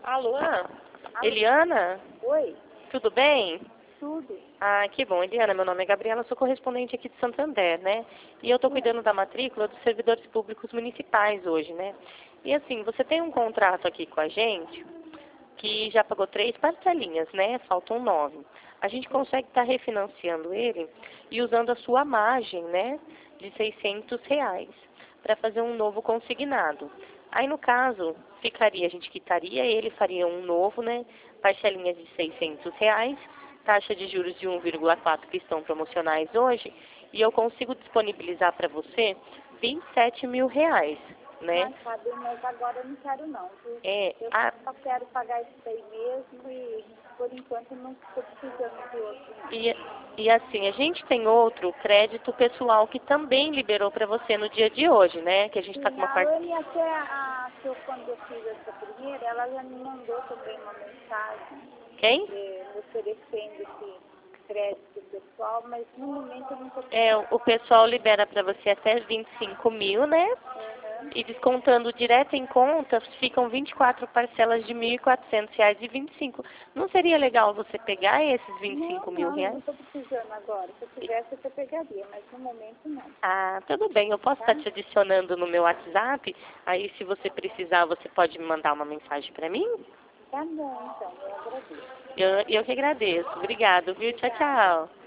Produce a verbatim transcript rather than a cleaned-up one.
Alô? Alô? Eliana? Oi, Tudo bem? tudo. Ah, que bom. Eliana, meu nome é Gabriela, sou correspondente aqui de Santander, né? E eu estou cuidando da matrícula dos servidores públicos municipais hoje, né? E assim, você tem um contrato aqui com a gente que já pagou três parcelinhas, né? Faltam nove. A gente consegue estar refinanciando ele e usando a sua margem, né? De seiscentos reais para fazer um novo consignado. Aí, no caso, ficaria, a gente quitaria ele, faria um novo, né? Parcelinhas de seiscentos reais, taxa de juros de um vírgula quatro que estão promocionais hoje, e eu consigo disponibilizar para você vinte e sete mil reais, né? Mas sabe, mas agora eu não quero não, viu? É, Eu a, só quero pagar isso aí mesmo e por enquanto não estou precisando de outro. Não. e, e assim, a gente tem outro crédito pessoal que também liberou para você no dia de hoje, né? Que a gente está com Sim, uma a parte. Anne até a, que eu, quando eu fiz essa primeira, ela já me mandou também uma mensagem Quem? eh, me oferecendo esse crédito pessoal, mas no momento eu não estou É, precisando. o pessoal libera para você até vinte e cinco mil, né? Uhum. E descontando direto em conta, ficam vinte e quatro parcelas de mil e quatrocentos reais e vinte e cinco. Não seria legal você pegar esses vinte e Não, cinco mil não, eu reais? não estou precisando agora. Se eu tivesse, eu até pegaria, mas no momento não, Ah, tudo bem. Eu posso estar tá? te adicionando no meu WhatsApp. Aí, se você precisar, você pode me mandar uma mensagem para mim? Tá bom, então, eu agradeço. Eu, eu que agradeço. Obrigado, viu? Tchau, Obrigada. tchau.